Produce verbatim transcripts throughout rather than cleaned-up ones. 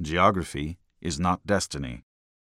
Geography is not destiny.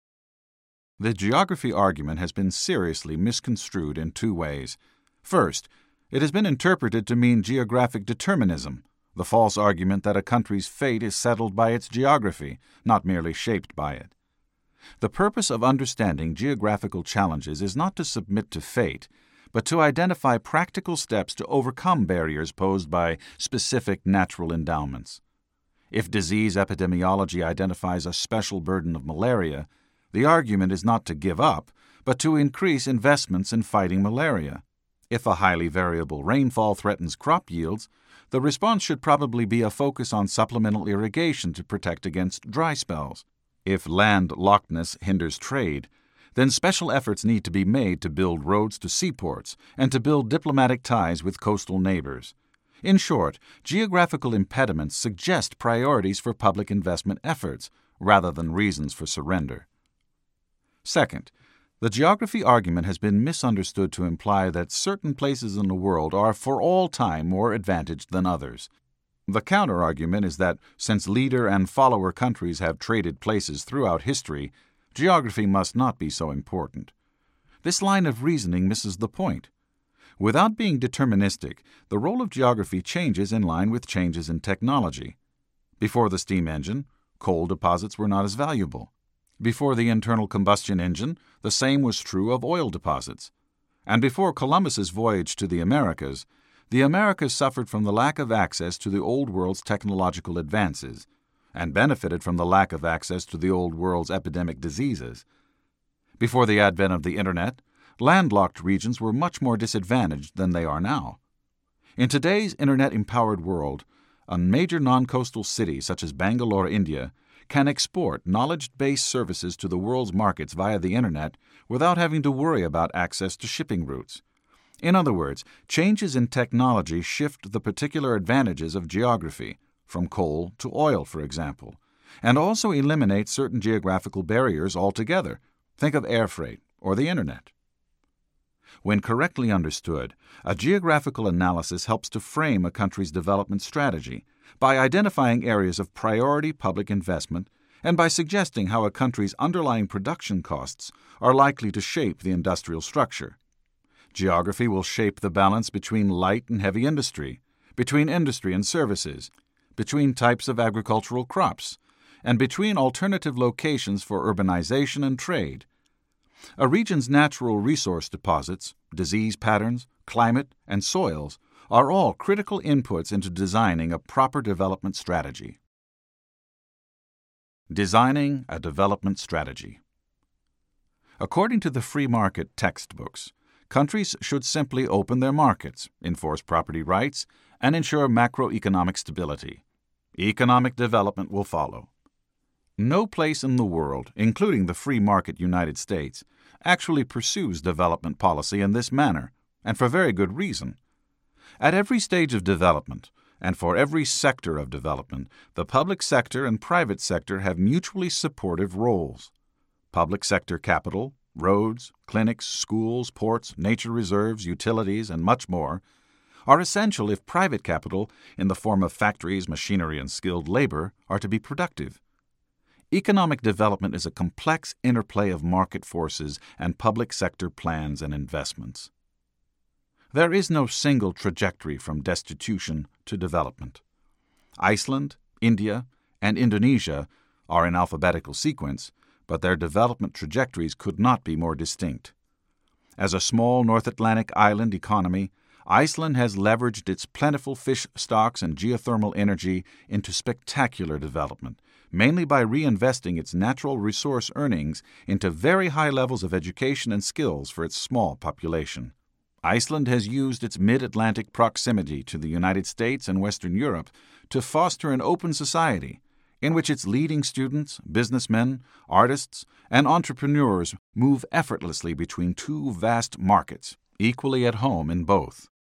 The geography argument has been seriously misconstrued in two ways. First, it has been interpreted to mean geographic determinism, the false argument that a country's fate is settled by its geography, not merely shaped by it. The purpose of understanding geographical challenges is not to submit to fate, but to identify practical steps to overcome barriers posed by specific natural endowments. If disease epidemiology identifies a special burden of malaria, the argument is not to give up, but to increase investments in fighting malaria. If a highly variable rainfall threatens crop yields, the response should probably be a focus on supplemental irrigation to protect against dry spells. If land lockedness hinders trade, then special efforts need to be made to build roads to seaports and to build diplomatic ties with coastal neighbors. In short, geographical impediments suggest priorities for public investment efforts rather than reasons for surrender. Second, the geography argument has been misunderstood to imply that certain places in the world are for all time more advantaged than others. The counter-argument is that since leader and follower countries have traded places throughout history, geography must not be so important. This line of reasoning misses the point. Without being deterministic, the role of geography changes in line with changes in technology. Before the steam engine, coal deposits were not as valuable. Before the internal combustion engine, the same was true of oil deposits. And before Columbus's voyage to the Americas, the Americas suffered from the lack of access to the Old World's technological advances, and benefited from the lack of access to the Old World's epidemic diseases. Before the advent of the Internet, landlocked regions were much more disadvantaged than they are now. In today's Internet-empowered world, a major non-coastal city such as Bangalore, India, can export knowledge-based services to the world's markets via the Internet without having to worry about access to shipping routes. In other words, changes in technology shift the particular advantages of geography, from coal to oil, for example, and also eliminate certain geographical barriers altogether. Think of air freight or the Internet. When correctly understood, a geographical analysis helps to frame a country's development strategy by identifying areas of priority public investment and by suggesting how a country's underlying production costs are likely to shape the industrial structure. Geography will shape the balance between light and heavy industry, between industry and services, between types of agricultural crops, and between alternative locations for urbanization and trade. A region's natural resource deposits, disease patterns, climate, and soils are all critical inputs into designing a proper development strategy. Designing a development strategy. According to the free market textbooks, countries should simply open their markets, enforce property rights, and ensure macroeconomic stability. Economic development will follow. No place in the world, including the free market United States, actually pursues development policy in this manner, and for very good reason. At every stage of development, and for every sector of development, the public sector and private sector have mutually supportive roles. Public sector capital, roads, clinics, schools, ports, nature reserves, utilities, and much more, are essential if private capital, in the form of factories, machinery, and skilled labor, are to be productive. Economic development is a complex interplay of market forces and public sector plans and investments. There is no single trajectory from destitution to development. Iceland, India, and Indonesia are in alphabetical sequence, but their development trajectories could not be more distinct. As a small North Atlantic island economy, Iceland has leveraged its plentiful fish stocks and geothermal energy into spectacular development, mainly by reinvesting its natural resource earnings into very high levels of education and skills for its small population. Iceland has used its mid-Atlantic proximity to the United States and Western Europe to foster an open society in which its leading students, businessmen, artists, and entrepreneurs move effortlessly between two vast markets, equally at home in both.